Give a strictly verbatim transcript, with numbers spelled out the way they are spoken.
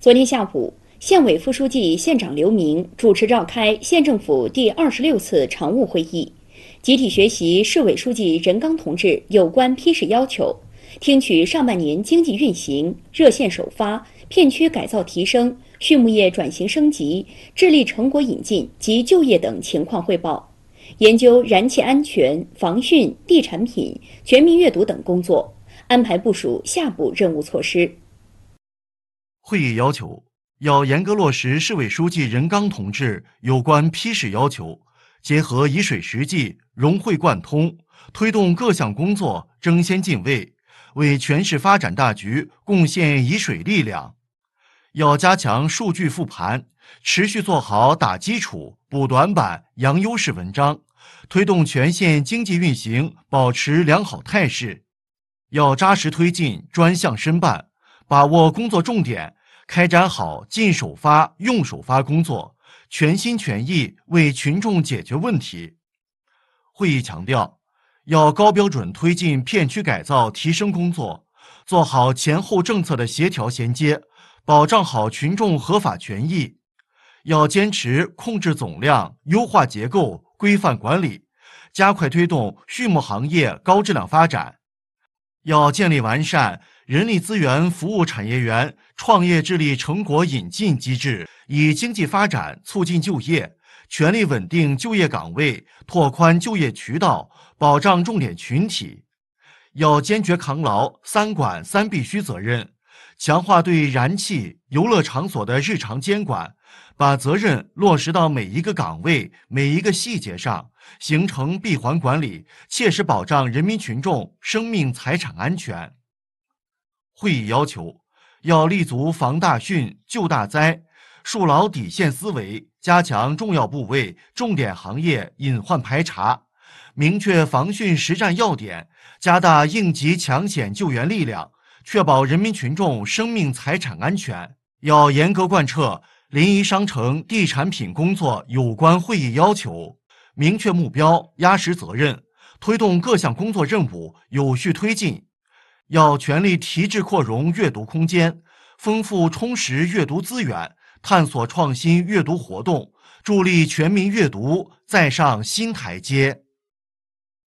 昨天下午，县委副书记、县长刘明主持召开县政府第二十六次常务会议，集体学习市委书记任刚同志有关批示要求，听取上半年经济运行、热线首发、片区改造提升、畜牧业转型升级、治理成果引进及就业等情况汇报，研究燃气安全、防汛、地产品、全民阅读等工作，安排部署下步任务措施。 会议要求，要严格落实市委书记任刚同志有关批示要求，结合以水实际，融会贯通，推动各项工作争先进卫，为全市发展大局贡献以水力量。要加强数据复盘，持续做好打基础、补短板、扬优势文章，推动全县经济运行保持良好态势。要扎实推进专项申办，把握工作重点，开展好进首发、用首发工作，全心全意为群众解决问题。会议强调，要高标准推进片区改造提升工作，做好前后政策的协调衔接，保障好群众合法权益。要坚持控制总量、优化结构、规范管理，加快推动畜牧行业高质量发展。要建立完善人力资源服务产业园创业智力成果引进机制，以经济发展促进就业，全力稳定就业岗位，拓宽就业渠道，保障重点群体。要坚决扛牢三管三必须责任，强化对燃气、游乐场所的日常监管，把责任落实到每一个岗位、每一个细节上，形成闭环管理，切实保障人民群众生命财产安全。会议要求，要立足防大汛、救大灾，树牢底线思维，加强重要部位、重点行业隐患排查，明确防汛实战要点，加大应急抢险救援力量，确保人民群众生命财产安全。要严格贯彻临沂商城地产品工作有关会议要求，明确目标，压实责任，推动各项工作任务有序推进。要全力提质扩容阅读空间，丰富充实阅读资源，探索创新阅读活动，助力全民阅读再上新台阶。